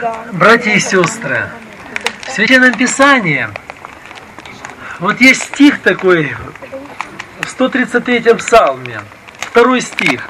Братья и сестры, в Священном Писании вот есть стих такой в 133-м псалме, 2 стих,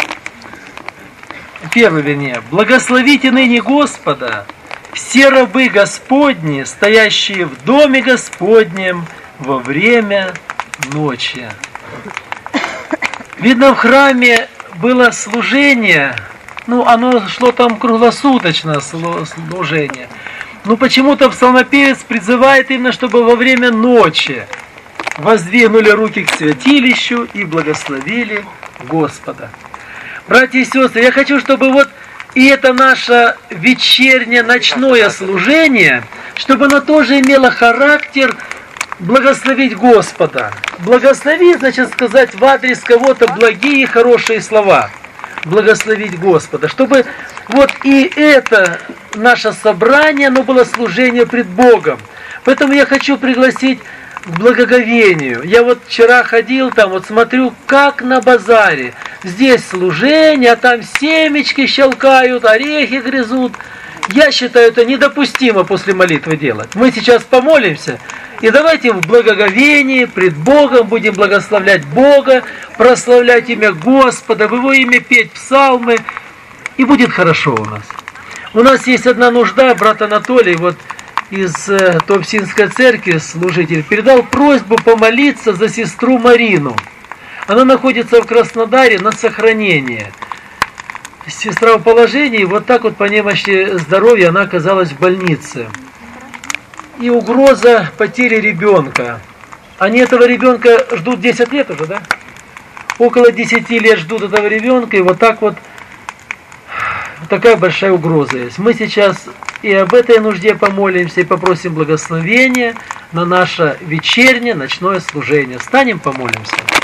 1 вернее. «Благословите ныне Господа, все рабы Господни, стоящие в доме Господнем во время ночи». Видно, в храме было служение, оно шло там круглосуточно, служение. Но почему-то псалмопевец призывает именно, чтобы во время ночи воздвигнули руки к святилищу и благословили Господа. Братья и сестры, я хочу, чтобы вот и это наше вечернее, ночное служение, чтобы оно тоже имело характер благословить Господа. Благословить, значит сказать в адрес кого-то благие, хорошие слова. Благословить Господа. Чтобы вот и это наше собрание, оно было служение пред Богом. Поэтому я хочу пригласить к благоговению. Я вот вчера ходил там, вот смотрю, как на базаре. Здесь служение, а там семечки щелкают, орехи грызут. Я считаю, это недопустимо после молитвы делать. Мы сейчас помолимся, и давайте в благоговении пред Богом будем благословлять Бога, прославлять имя Господа, в Его имя петь псалмы, и будет хорошо у нас. У нас есть одна нужда, брат Анатолий, вот из Туапсинской церкви, служитель, передал просьбу помолиться за сестру Марину. Она находится в Краснодаре на сохранении. Сестра в положении, вот так вот по немощи здоровья она оказалась в больнице. И угроза потери ребенка. Они этого ребенка ждут 10 лет уже, да? Около 10 лет ждут этого ребенка, и вот так вот такая большая угроза есть. Мы сейчас и об этой нужде помолимся, и попросим благословения на наше вечернее, ночное служение. Встанем, помолимся.